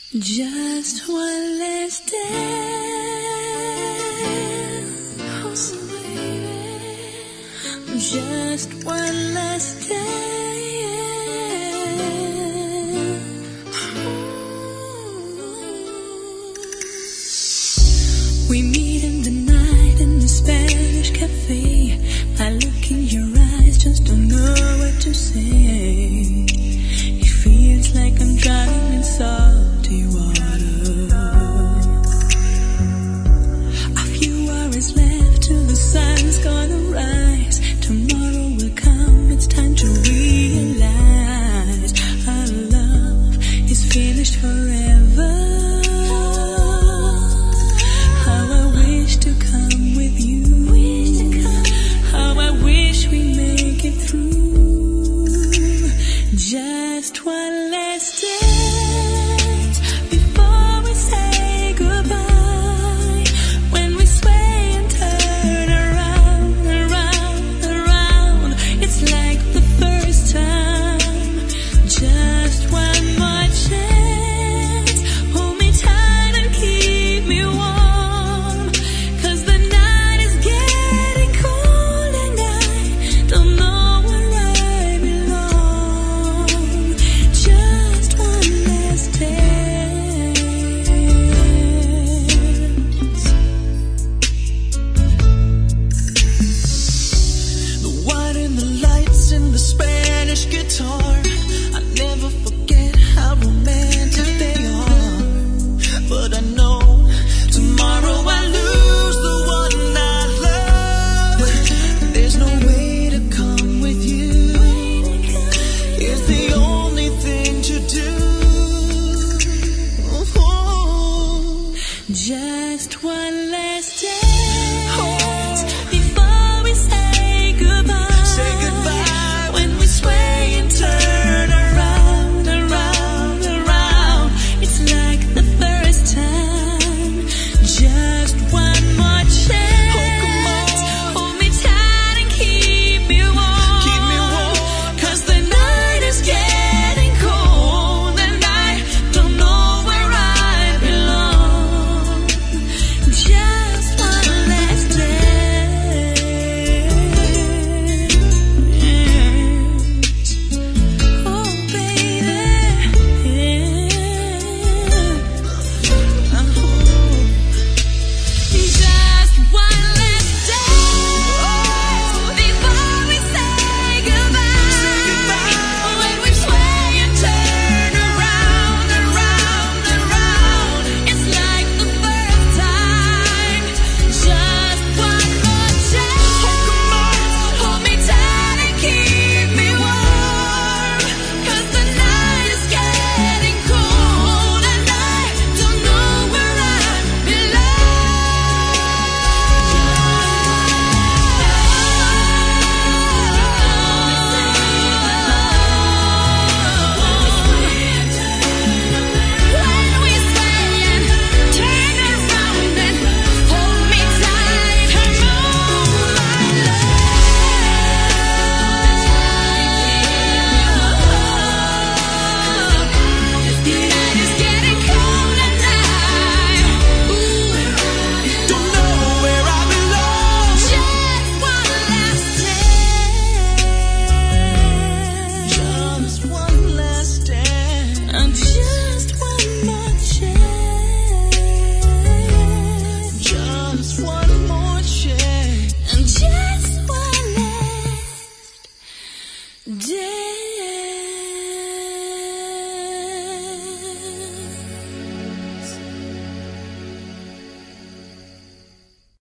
Just one last dance, oh baby. Just one last dance. We meet in the night in the Spanish cafe. I look in your eyes, just don't know what to say. It feels like I'm drowning in salty water. A few hours left till the sun's gonna rise. Tomorrow will come, it's time to realize our love is finished forever. How I wish to come with you. How I wish we make it through. Just one last time.